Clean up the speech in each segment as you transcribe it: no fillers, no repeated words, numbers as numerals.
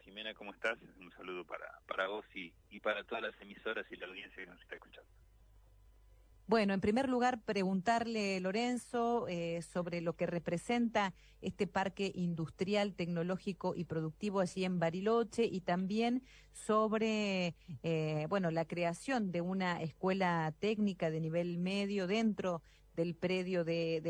Jimena, ¿cómo estás? Un saludo para vos y para todas las emisoras y la audiencia que nos está escuchando. Bueno, en primer lugar, preguntarle, Lorenzo, sobre lo que representa este parque industrial, tecnológico y productivo allí en Bariloche y también sobre, bueno, la creación de una escuela técnica de nivel medio dentro del predio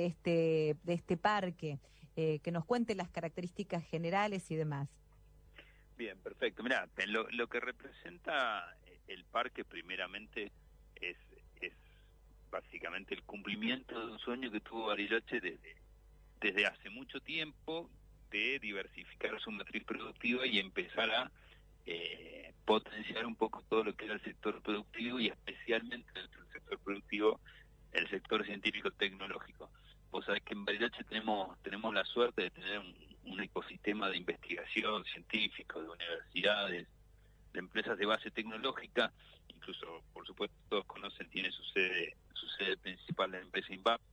de este parque, que nos cuente las características generales y demás. Bien, perfecto. Mirá, lo que representa el parque primeramente es básicamente el cumplimiento de un sueño que tuvo Bariloche desde hace mucho tiempo, de diversificar su matriz productiva y empezar a potenciar un poco todo lo que era el sector productivo y especialmente dentro del sector productivo el sector científico-tecnológico. Vos sabés que en Bariloche tenemos la suerte de tener un ecosistema de investigación científico, de universidades, de empresas de base tecnológica, incluso, por supuesto, todos conocen, tiene su sede principal la empresa INVAP,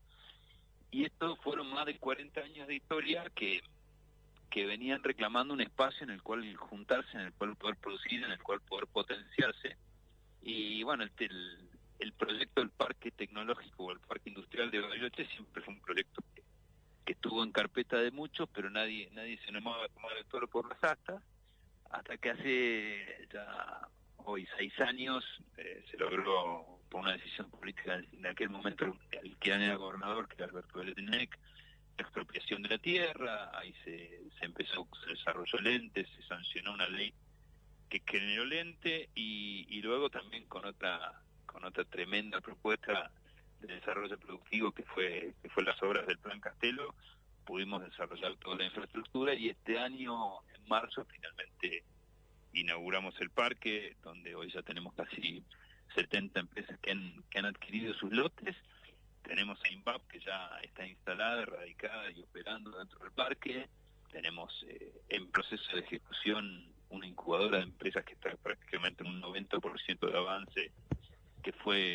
y estos fueron más de 40 años de historia que venían reclamando un espacio en el cual juntarse, en el cual poder producir, en el cual poder potenciarse, y bueno, el proyecto del Parque Tecnológico o el Parque Industrial de Bariloche siempre fue un proyecto que estuvo en carpeta de muchos, pero nadie se animaba a tomar el toro por las astas, hasta que hace ya hoy 6 años se logró por una decisión política en aquel momento el que era gobernador, que era Alberto Beretinec, la expropiación de la tierra. Ahí se desarrolló el ente, se sancionó una ley que generó el ente y luego también con otra tremenda propuesta de desarrollo productivo que fue las obras del Plan Castelo, pudimos desarrollar toda la infraestructura y este año, en marzo, finalmente inauguramos el parque, donde hoy ya tenemos casi 70 empresas que han adquirido sus lotes. Tenemos a INVAP, que ya está instalada, radicada y operando dentro del parque. Tenemos en proceso de ejecución una incubadora de empresas que está prácticamente en un 90% de avance, que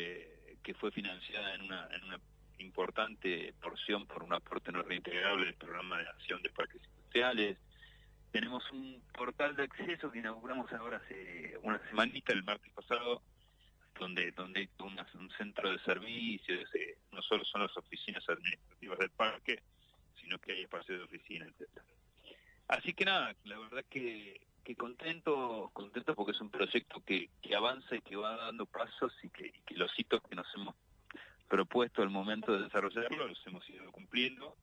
fue financiada en una importante porción por un aporte no reintegrable del programa de acción de parques industriales. Tenemos un portal de acceso que inauguramos ahora hace una semanita, el martes pasado, donde hay un centro de servicios, no solo son las oficinas administrativas del parque, sino que hay espacio de oficina, etcétera. Así que nada, la verdad que contento porque es un proyecto que avanza y que va dando pasos y que los hitos que nos hemos propuesto al momento de desarrollarlo los hemos ido cumpliendo,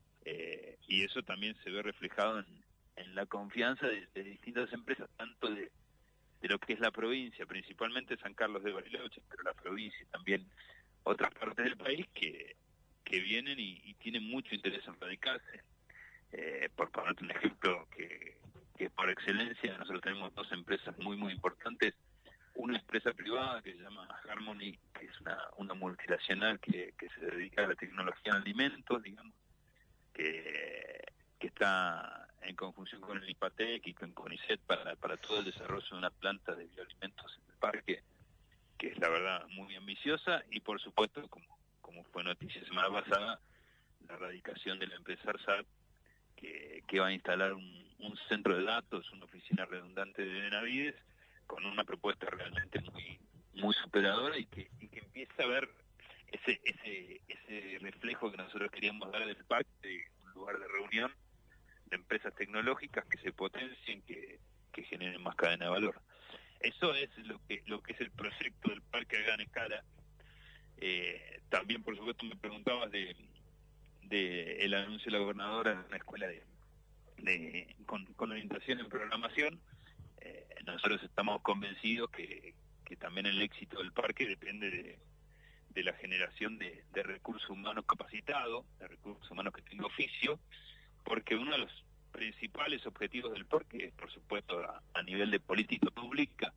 y eso también se ve reflejado en la confianza de distintas empresas, tanto de lo que es la provincia, principalmente San Carlos de Bariloche, pero la provincia y también otras partes del país que vienen y tienen mucho interés en radicarse. Por ponerte un ejemplo que por excelencia nosotros tenemos dos empresas muy importantes, una empresa privada que se llama Harmony, que es una multinacional que se dedica a la tecnología en alimentos, digamos, que está en conjunción con el IPATEC y con CONICET para todo el desarrollo de una planta de bioalimentos en el parque, que es la verdad muy ambiciosa, y por supuesto, como fue noticia semana pasada, la radicación de la empresa ARSAT, que va a instalar un centro de datos, una oficina redundante de Benavides, con una propuesta realmente muy superadora y que empieza a ver ese reflejo que nosotros queríamos dar del parque, de un lugar de reunión de empresas tecnológicas que se potencien, que generen más cadena de valor. Eso es lo que es el proyecto del parque a gran escala. También, por supuesto, me preguntabas de el anuncio de la gobernadora en una escuela con orientación en programación. Nosotros estamos convencidos que también el éxito del parque depende de la generación de recursos humanos capacitados, de recursos humanos que tengan oficio, porque uno de los principales objetivos del parque es, por supuesto, a nivel de política pública,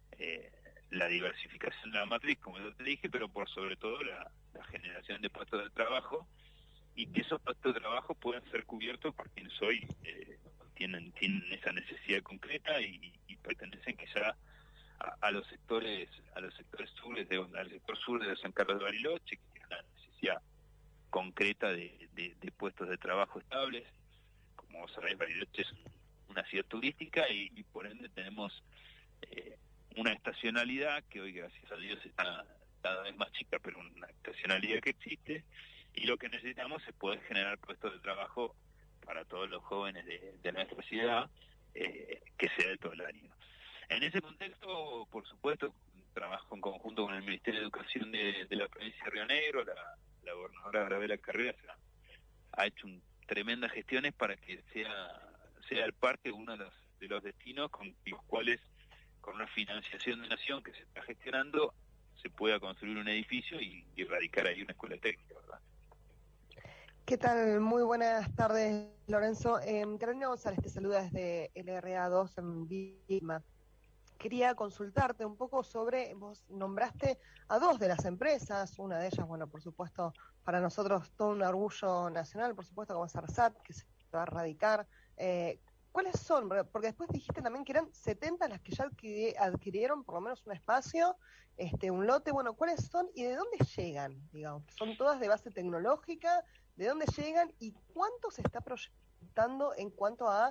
la diversificación de la matriz, como yo te dije, pero por sobre todo la generación de puestos de trabajo, y que esos puestos de trabajo puedan ser cubiertos por quienes hoy tienen esa necesidad concreta y pertenecen quizá a los sectores sures al sector sur de San Carlos de Bariloche, que tienen una necesidad concreta de puestos de trabajo estables. Como vos sabés, Bariloche es una ciudad turística y por ende tenemos una estacionalidad que hoy, gracias a Dios, está cada vez más chica, pero una estacionalidad que existe, y lo que necesitamos es poder generar puestos de trabajo para todos los jóvenes de nuestra ciudad, que sea de todo el año. En ese contexto, por supuesto, trabajo en conjunto con el Ministerio de Educación de la provincia de Río Negro. La gobernadora Graciela Carreras ha hecho tremendas gestiones para que sea el parque uno de los destinos con los cuales, con una financiación de nación que se está gestionando, se pueda construir un edificio y radicar ahí una escuela técnica, ¿verdad? ¿Qué tal? Muy buenas tardes, Lorenzo. Carolina González te saluda desde LRA2 en Lima. Quería consultarte un poco sobre, vos nombraste a dos de las empresas, una de ellas, bueno, por supuesto, para nosotros todo un orgullo nacional, por supuesto, como es ARSAT, que se va a radicar. ¿Cuáles son? Porque después dijiste también que eran 70 las que ya adquirieron por lo menos un espacio, un lote. Bueno, ¿cuáles son y de dónde llegan? Digamos, ¿son todas de base tecnológica? ¿De dónde llegan y cuánto se está proyectando en cuanto a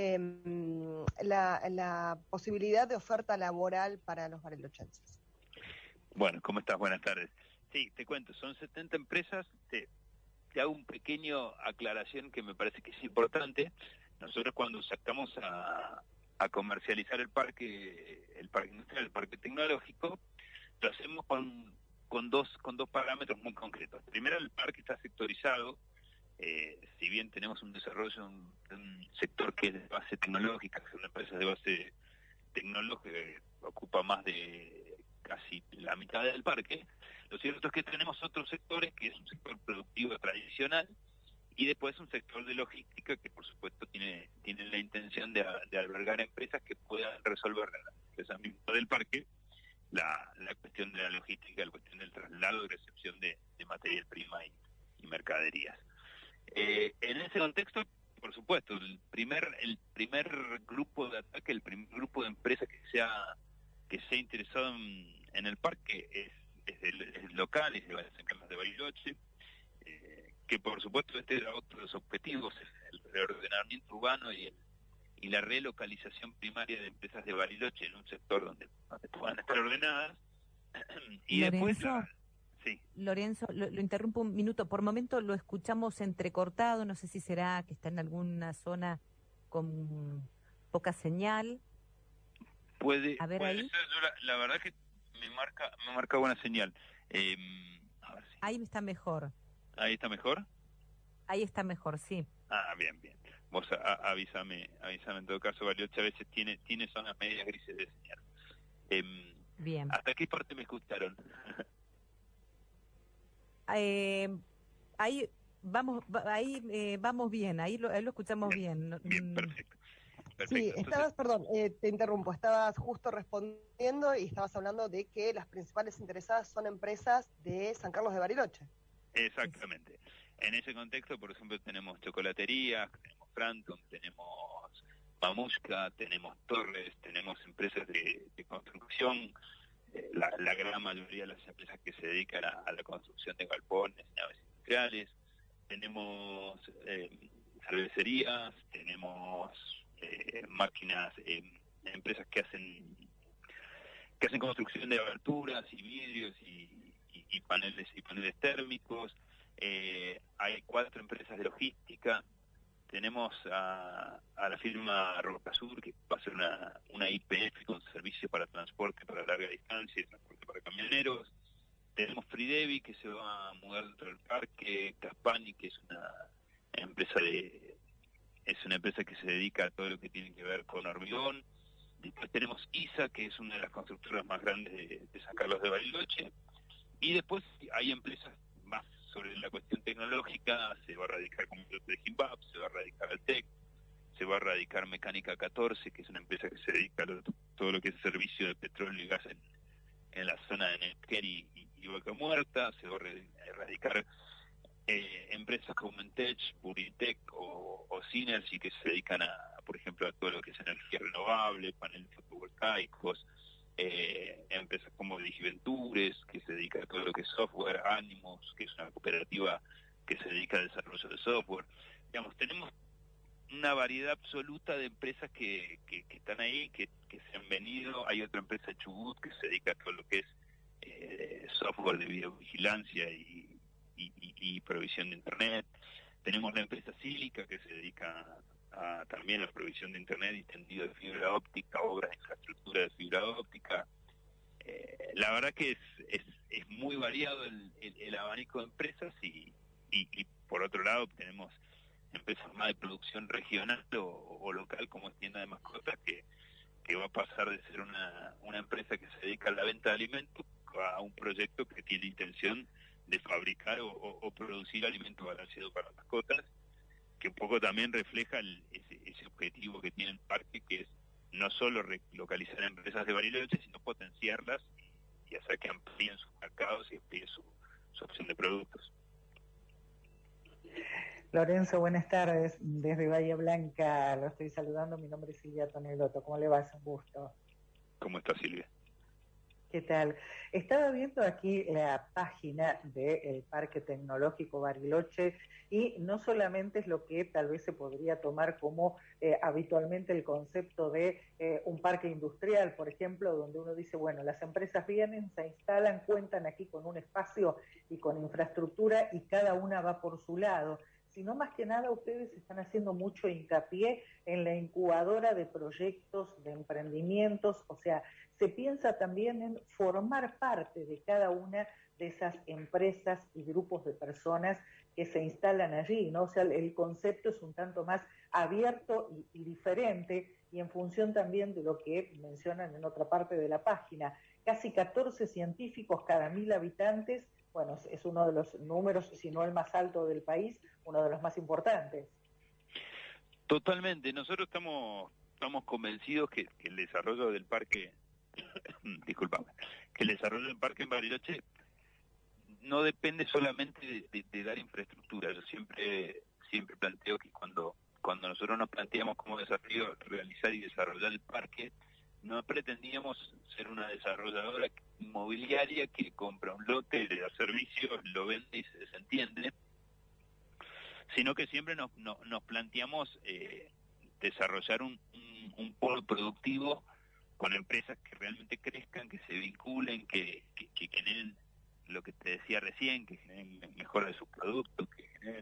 la posibilidad de oferta laboral para los barilochenses? Bueno, ¿cómo estás? Buenas tardes. Sí, te cuento, son 70 empresas. Te hago un pequeño aclaración que me parece que es importante. Nosotros cuando sacamos a comercializar el parque industrial, el parque tecnológico, lo hacemos con dos parámetros muy concretos. Primero, el parque está sectorizado. Si bien tenemos un desarrollo de un sector que es de base tecnológica, que es una empresa de base tecnológica que ocupa más de casi la mitad del parque, lo cierto es que tenemos otros sectores, que es un sector productivo tradicional, y después un sector de logística que por supuesto tiene la intención de albergar empresas que puedan resolver esa misma del parque la cuestión de la logística, la cuestión del traslado y recepción de materia prima y mercaderías. En ese contexto, por supuesto, el primer grupo de ataque, el primer grupo de empresas que se ha interesado en el parque es local, es de San Carlos de Bariloche, que por supuesto era otro de los objetivos, el reordenamiento urbano y la relocalización primaria de empresas de Bariloche en un sector donde puedan estar ordenadas. Y Lorenzo, después sí. Lorenzo, lo interrumpo un minuto. Por momento lo escuchamos entrecortado, no sé si será que está en alguna zona con poca señal. Puede ahí. ser, la verdad que me marca buena señal. A ver si... Ahí está mejor. ¿Ahí está mejor? Ahí está mejor, sí. Ah, bien. Vos avísame en todo caso. Bariloche a veces tiene zonas medias grises de señal. Bien. ¿Hasta qué parte me escucharon? Ahí vamos bien, ahí lo escuchamos bien. Bien, perfecto. Sí, estabas, perdón, te interrumpo, estabas justo respondiendo y estabas hablando de que las principales interesadas son empresas de San Carlos de Bariloche. Exactamente. En ese contexto, por ejemplo, tenemos chocolaterías, tenemos Franton, tenemos Mamushka, tenemos Torres, tenemos empresas de construcción, la gran mayoría de las empresas que se dedican a la construcción de galpones, naves industriales, tenemos cervecerías, tenemos máquinas, empresas que hacen construcción de aberturas y vidrios y paneles térmicos. Hay 4 empresas de logística. Tenemos a la firma Rocasur, que va a ser una IPF con servicio para transporte para larga distancia y transporte para camioneros. Tenemos Fridevi, que se va a mudar dentro del parque. Caspani, que es una empresa que se dedica a todo lo que tiene que ver con hormigón. Después tenemos ISA, que es una de las constructoras más grandes de San Carlos de Bariloche. Y después hay empresas más sobre la cuestión tecnológica. Se va a radicar como de Gimbap, se va a radicar Altec, se va a radicar Mecánica 14, que es una empresa que se dedica a todo lo que es servicio de petróleo y gas en la zona de Neuquén y Vaca Muerta. Se va a radicar empresas como Entech, Buritec o Synergy, que se dedican por ejemplo, a todo lo que es energía renovable, paneles fotovoltaicos, empresas como Digiventures, que se dedica a todo lo que es software, Animos, que es una cooperativa que se dedica al desarrollo de software. Digamos, tenemos una variedad absoluta de empresas que están ahí, que se han venido. Hay otra empresa de Chubut que se dedica a todo lo que es software de videovigilancia y provisión de internet. Tenemos la empresa Sílica que se dedica también a la provisión de internet y tendido de fibra óptica, obras de infraestructura de fibra óptica. La verdad que es muy variado el abanico de empresas y por otro lado tenemos empresas más de producción regional o local, como es Tienda de Mascotas, que va a pasar de ser una empresa que se dedica a la venta de alimentos a un proyecto que tiene intención de fabricar o producir alimentos balanceados para mascotas, que un poco también refleja ese objetivo que tiene el parque, que es no solo localizar empresas de Bariloche, sino potenciarlas y hacer que amplíen sus mercados y amplíen su opción de productos. Lorenzo, buenas tardes. Desde Bahía Blanca lo estoy saludando. Mi nombre es Silvia Tonelotto. ¿Cómo le va? Es un gusto. ¿Cómo está, Silvia? ¿Qué tal? Estaba viendo aquí la página del Parque Tecnológico Bariloche y no solamente es lo que tal vez se podría tomar como habitualmente el concepto de un parque industrial, por ejemplo, donde uno dice, bueno, las empresas vienen, se instalan, cuentan aquí con un espacio y con infraestructura y cada una va por su lado, sino más que nada ustedes están haciendo mucho hincapié en la incubadora de proyectos, de emprendimientos, o sea, se piensa también en formar parte de cada una de esas empresas y grupos de personas que se instalan allí, ¿no? O sea, el concepto es un tanto más abierto y diferente, y en función también de lo que mencionan en otra parte de la página. Casi 14 científicos cada 1000 habitantes, bueno, es uno de los números, si no el más alto del país, uno de los más importantes. Totalmente, nosotros estamos convencidos que el desarrollo del parque disculpame, que el desarrollo del parque en Bariloche no depende solamente de dar infraestructura. Yo siempre planteo que cuando nosotros nos planteamos como desafío realizar y desarrollar el parque, no pretendíamos ser una desarrolladora inmobiliaria que compra un lote, le da servicios, lo vende y se desentiende, sino que siempre nos planteamos desarrollar un polo productivo con empresas que realmente crezcan, que se vinculen, que generen lo que te decía recién, que generen mejora de sus productos,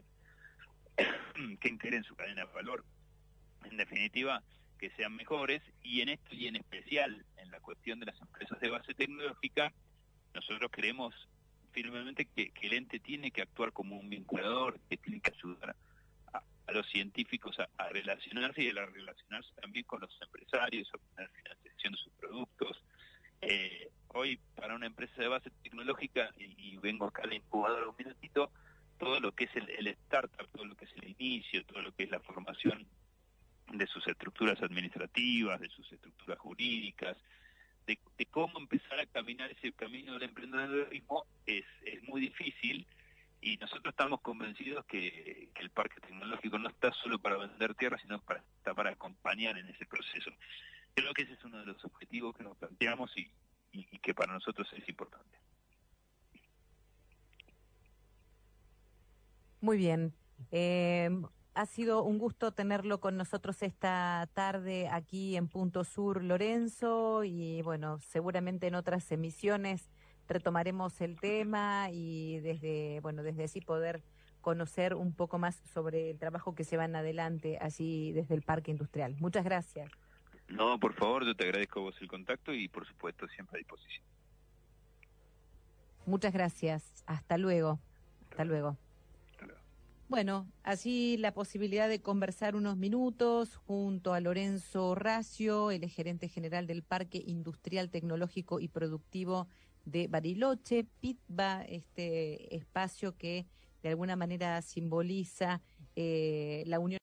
que integren su cadena de valor. En definitiva, que sean mejores, y en esto y en especial en la cuestión de las empresas de base tecnológica, nosotros creemos firmemente que el ente tiene que actuar como un vinculador, que tiene que ayudar a los científicos a relacionarse y a relacionarse también con los empresarios, a obtener financiación de sus productos. Hoy, para una empresa de base tecnológica, y vengo acá a la incubadora un minutito, todo lo que es el startup, todo lo que es el inicio, todo lo que es la formación de sus estructuras administrativas, de sus estructuras jurídicas, de cómo empezar a caminar ese camino del emprendedorismo es muy difícil, y nosotros estamos convencidos que el parque tecnológico no está solo para vender tierra, sino está para acompañar en ese proceso. Creo que ese es uno de los objetivos que nos planteamos y que para nosotros es importante. Muy bien. Ha sido un gusto tenerlo con nosotros esta tarde aquí en Punto Sur, Lorenzo, y bueno, seguramente en otras emisiones retomaremos el tema y desde así poder conocer un poco más sobre el trabajo que se van adelante allí desde el Parque Industrial. Muchas gracias. No, por favor, yo te agradezco a vos el contacto y por supuesto siempre a disposición. Muchas gracias. Hasta luego. Hasta luego. Bueno, allí la posibilidad de conversar unos minutos junto a Lorenzo Racio, el gerente general del Parque Industrial Tecnológico y Productivo de Bariloche, PITBA, este espacio que de alguna manera simboliza la unión